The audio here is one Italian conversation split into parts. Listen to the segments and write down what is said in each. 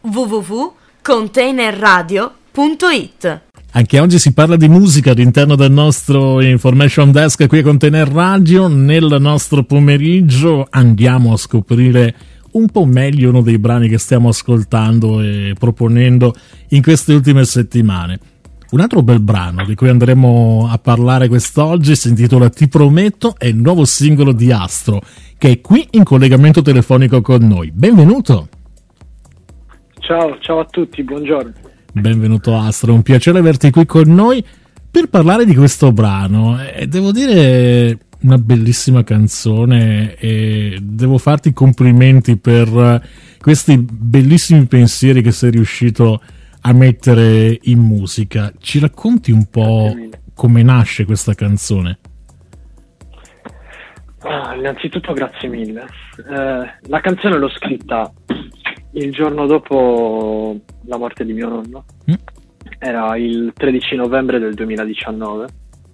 www.containerradio.it. Anche oggi si parla di musica all'interno del nostro Information Desk qui a Container Radio. Nel nostro pomeriggio andiamo a scoprire un po' meglio uno dei brani che stiamo ascoltando e proponendo in queste ultime settimane. Un altro bel brano di cui andremo a parlare quest'oggi si intitola Ti prometto, è il nuovo singolo di Astro, che è qui in collegamento telefonico con noi. Benvenuto! Ciao a tutti, buongiorno. Benvenuto Astro, un piacere averti qui con noi per parlare di questo brano. Devo dire, una bellissima canzone e devo farti complimenti per questi bellissimi pensieri che sei riuscito a mettere in musica. Ci racconti un po' come nasce questa canzone? Innanzitutto grazie mille. La canzone l'ho scritta il giorno dopo la morte di mio nonno. Era il 13 novembre del 2019.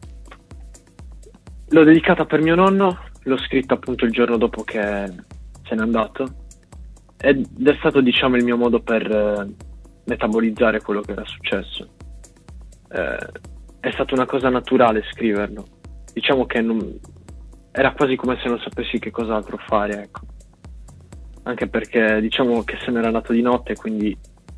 L'ho dedicata per mio nonno, l'ho scritta appunto il giorno dopo che se n'è andato ed è stato, diciamo, il mio modo per metabolizzare quello che era successo. È stata una cosa naturale scriverlo, diciamo che era quasi come se non sapessi che cos'altro fare, ecco. Anche perché diciamo che se n'era andato di notte, quindi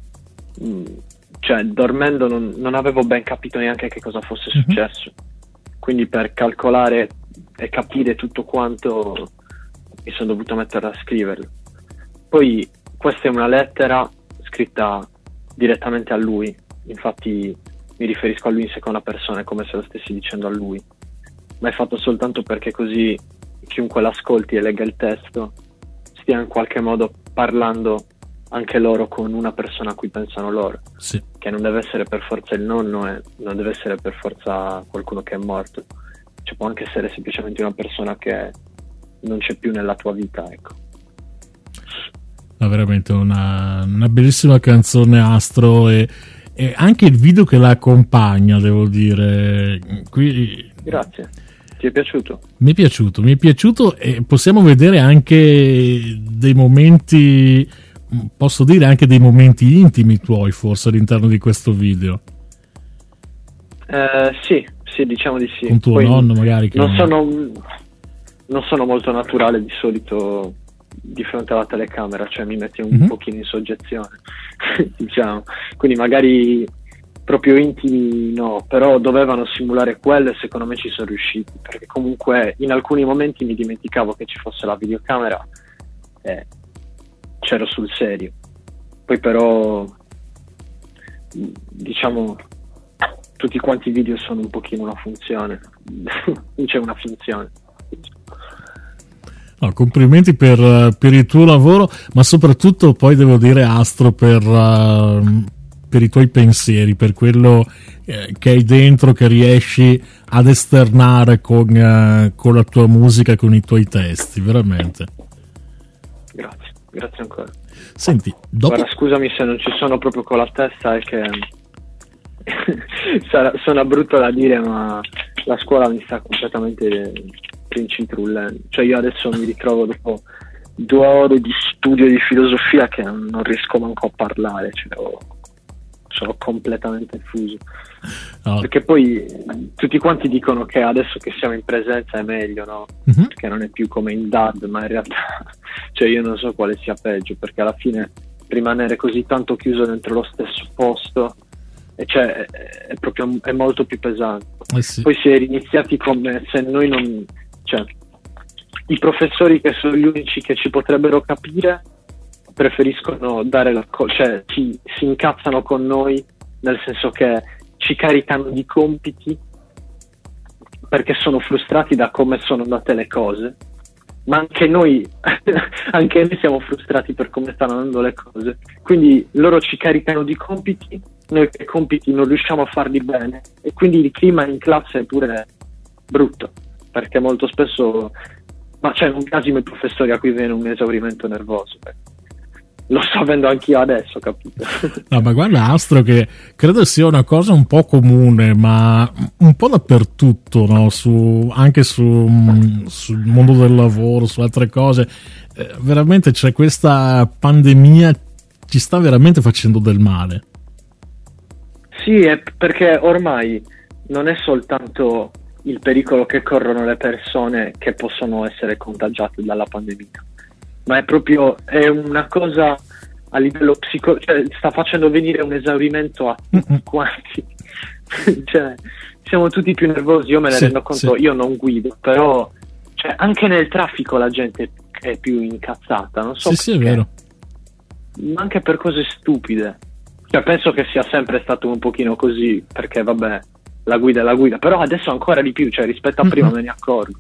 dormendo non avevo ben capito neanche che cosa fosse successo, quindi per calcolare e capire tutto quanto mi sono dovuto mettere a scriverlo. Poi questa è una lettera scritta direttamente a lui, infatti mi riferisco a lui in seconda persona, è come se lo stessi dicendo a lui, ma è fatto soltanto perché così chiunque l'ascolti e legga il testo stia in qualche modo parlando anche loro con una persona a cui pensano loro, sì. Che non deve essere per forza il nonno e non deve essere per forza qualcuno che è morto, cioè può anche essere semplicemente una persona che non c'è più nella tua vita, ecco. Veramente una bellissima canzone, Astro, e anche il video che la accompagna, devo dire. Grazie, ti è piaciuto? Mi è piaciuto e possiamo vedere anche dei momenti, posso dire anche dei momenti intimi tuoi forse all'interno di questo video. Sì, diciamo di sì. Con tuo nonno magari. Che non sono molto naturale di solito di fronte alla telecamera, cioè mi metti un pochino in soggezione, diciamo, quindi magari proprio intimi no, però dovevano simulare quello e secondo me ci sono riusciti, perché comunque in alcuni momenti mi dimenticavo che ci fosse la videocamera e c'ero sul serio. Poi però diciamo tutti quanti i video sono un pochino una funzione non c'è una finzione. No, complimenti per il tuo lavoro, ma soprattutto poi devo dire, Astro, per i tuoi pensieri, per quello che hai dentro, che riesci ad esternare con la tua musica, con i tuoi testi, veramente. Grazie ancora. Senti, dopo... Guarda, scusami se non ci sono proprio con la testa, è che suona brutto da dire, ma la scuola mi sta completamente rincitrullendo. Cioè io adesso mi ritrovo dopo 2 ore di studio di filosofia che non riesco manco a parlare, cioè sono completamente fuso. Oh. Perché poi tutti quanti dicono che adesso che siamo in presenza è meglio, no? Perché non è più come in DAD, ma in realtà cioè io non so quale sia peggio, perché alla fine rimanere così tanto chiuso dentro lo stesso posto cioè è molto più pesante. Sì. Poi si è iniziati come se noi non, cioè i professori, che sono gli unici che ci potrebbero capire, preferiscono dare cioè si incazzano con noi, nel senso che ci caricano di compiti perché sono frustrati da come sono andate le cose, ma anche noi siamo frustrati per come stanno andando le cose, quindi loro ci caricano di compiti, noi che compiti non riusciamo a farli bene, e quindi il clima in classe è pure brutto, perché molto spesso, ma c'è un casino i professori a cui viene un esaurimento nervoso, lo sto avendo anch'io adesso, capito? No, ma guarda, Astro, che credo sia una cosa un po' comune, ma un po' dappertutto, no? Anche sul mondo del lavoro, su altre cose. Veramente c'è questa pandemia, ci sta veramente facendo del male. Sì, è perché ormai non è soltanto il pericolo che corrono le persone che possono essere contagiate dalla pandemia, ma è una cosa a livello psicologico, cioè sta facendo venire un esaurimento a tutti quanti. Cioè, siamo tutti più nervosi, io me ne rendo conto, io non guido, però cioè, anche nel traffico la gente è più incazzata, non so sì, è vero. Ma anche per cose stupide. Cioè, penso che sia sempre stato un pochino così, perché vabbè, la guida è la guida, però adesso ancora di più, cioè rispetto a prima me ne accorgo.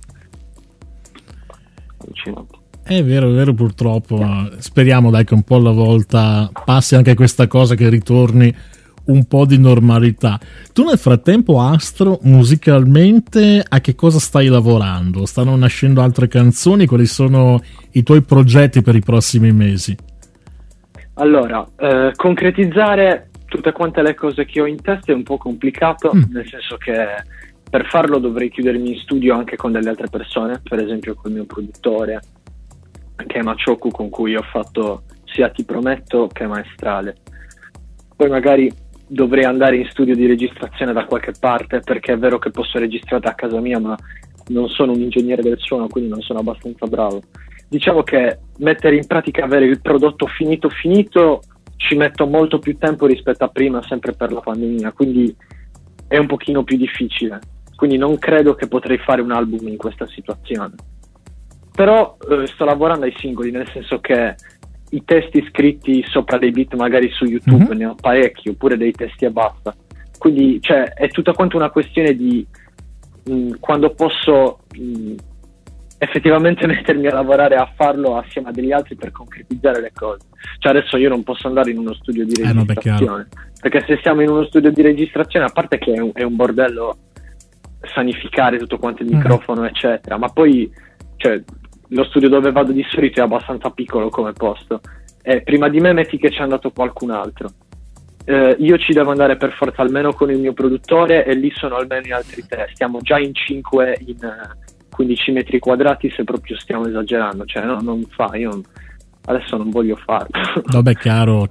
È vero, purtroppo. Speriamo dai che un po' alla volta passi anche questa cosa, che ritorni un po' di normalità. Tu nel frattempo, Astro, musicalmente a che cosa stai lavorando? Stanno nascendo altre canzoni? Quali sono i tuoi progetti per i prossimi mesi? Allora, concretizzare tutte quante le cose che ho in testa è un po' complicato, nel senso che per farlo dovrei chiudermi in studio anche con delle altre persone, per esempio col mio produttore, che è Machoku, con cui ho fatto sia Ti Prometto che Maestrale. Poi magari dovrei andare in studio di registrazione da qualche parte, perché è vero che posso registrare a casa mia, ma non sono un ingegnere del suono, quindi non sono abbastanza bravo. Diciamo che mettere in pratica, avere il prodotto finito ci metto molto più tempo rispetto a prima, sempre per la pandemia, quindi è un pochino più difficile, quindi non credo che potrei fare un album in questa situazione. Però sto lavorando ai singoli, nel senso che i testi scritti sopra dei beat magari su YouTube ne ho parecchi, oppure dei testi e basta. Quindi cioè, è tutta quanto una questione di quando posso effettivamente mettermi a lavorare a farlo assieme a degli altri per concretizzare le cose. Cioè adesso io non posso andare in uno studio di registrazione, perché se siamo in uno studio di registrazione, a parte che è un bordello sanificare tutto quanto il microfono eccetera, ma poi cioè lo studio dove vado di solito è abbastanza piccolo come posto, e prima di me metti che c'è andato qualcun altro, io ci devo andare per forza almeno con il mio produttore, e lì sono almeno in altri 3, stiamo già in 5 in 15 metri quadrati, se proprio stiamo esagerando, cioè no, non fa, io adesso non voglio farlo. Vabbè, chiaro.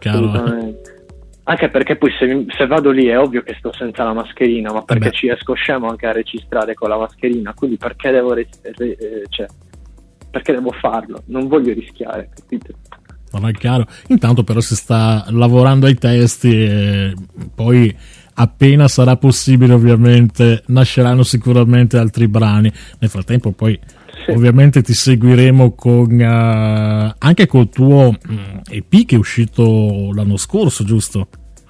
Anche perché poi se vado lì è ovvio che sto senza la mascherina, ma perché ci esco scemo anche a registrare con la mascherina, quindi perché devo perché devo farlo? Non voglio rischiare, capite? Non è chiaro. Intanto però si sta lavorando ai testi, e poi appena sarà possibile ovviamente nasceranno sicuramente altri brani. Nel frattempo poi ovviamente ti seguiremo con anche col tuo EP che è uscito l'anno scorso, giusto?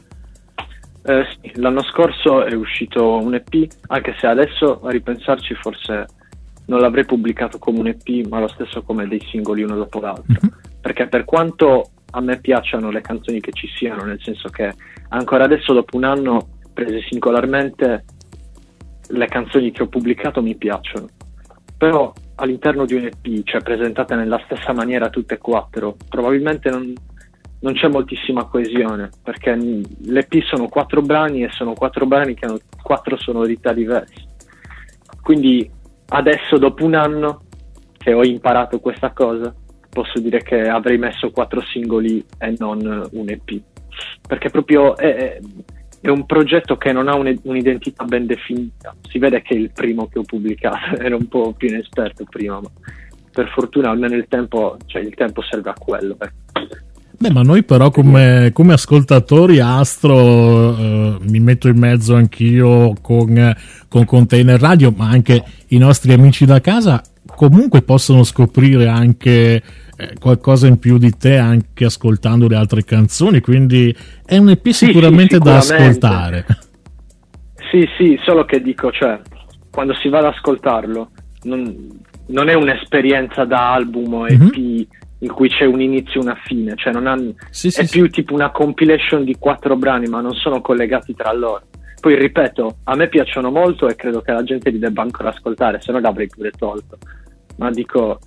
Sì, l'anno scorso è uscito un EP, anche se adesso a ripensarci forse non l'avrei pubblicato come un EP, ma lo stesso come dei singoli uno dopo l'altro, perché per quanto a me piacciono le canzoni che ci siano, nel senso che ancora adesso dopo un anno prese singolarmente le canzoni che ho pubblicato mi piacciono, però all'interno di un EP, cioè presentate nella stessa maniera tutte e 4, probabilmente non c'è moltissima coesione, perché l'EP sono 4 brani e sono 4 brani che hanno 4 sonorità diverse, quindi adesso dopo un anno che ho imparato questa cosa posso dire che avrei messo 4 singoli e non un EP, perché proprio è un progetto che non ha un'identità ben definita. Si vede che è il primo che ho pubblicato, ero un po' più inesperto prima, ma per fortuna almeno il tempo serve a quello. Beh, ma noi però come ascoltatori, Astro, mi metto in mezzo anch'io con Container Radio, ma anche i nostri amici da casa comunque possono scoprire anche qualcosa in più di te anche ascoltando le altre canzoni, quindi è un EP sicuramente da ascoltare. Sì, solo che dico, cioè, quando si va ad ascoltarlo non è un'esperienza da album o EP in cui c'è un inizio e una fine, cioè è più tipo una compilation di 4 brani, ma non sono collegati tra loro. Poi ripeto, a me piacciono molto e credo che la gente li debba ancora ascoltare, se no l'avrei pure tolto, ma dico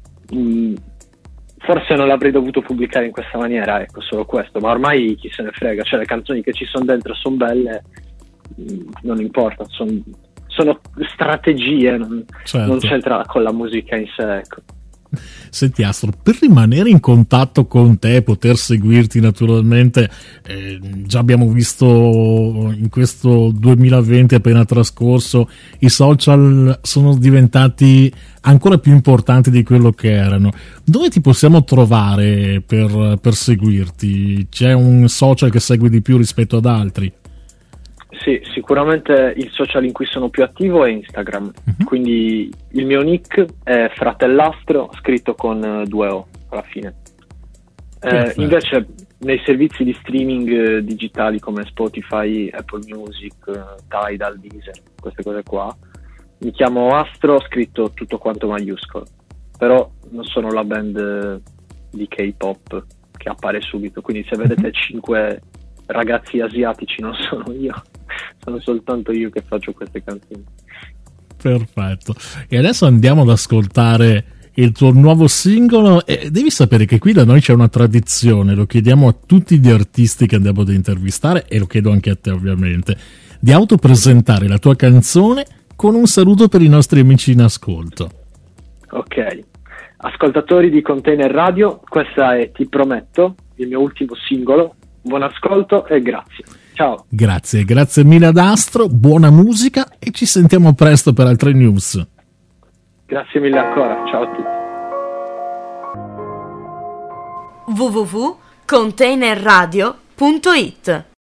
forse non l'avrei dovuto pubblicare in questa maniera, ecco, solo questo, ma ormai chi se ne frega, cioè le canzoni che ci sono dentro sono belle, non importa, sono strategie, non c'entra con la musica in sé, ecco. Senti Astro, per rimanere in contatto con te, poter seguirti naturalmente, già abbiamo visto in questo 2020 appena trascorso, i social sono diventati ancora più importanti di quello che erano. Dove ti possiamo trovare per seguirti? C'è un social che segui di più rispetto ad altri? Sì, sicuramente il social in cui sono più attivo è Instagram, quindi il mio nick è Fratellastro, scritto con 2 O alla fine. Invece nei servizi di streaming digitali come Spotify, Apple Music, Tidal, Deezer, queste cose qua, mi chiamo Astro, scritto tutto quanto maiuscolo, però non sono la band di K-pop che appare subito, quindi se vedete 5 ragazzi asiatici non sono io, sono soltanto io che faccio queste canzoni. Perfetto, e adesso andiamo ad ascoltare il tuo nuovo singolo. E devi sapere che qui da noi c'è una tradizione, lo chiediamo a tutti gli artisti che andiamo ad intervistare, e lo chiedo anche a te ovviamente, di autopresentare la tua canzone con un saluto per i nostri amici in ascolto. Ok, ascoltatori di Container Radio, questa è Ti Prometto, il mio ultimo singolo. Buon ascolto e grazie. Ciao. Grazie mille ad Astro, buona musica e ci sentiamo presto per altre news. Grazie mille ancora, ciao a tutti. www.containerradio.it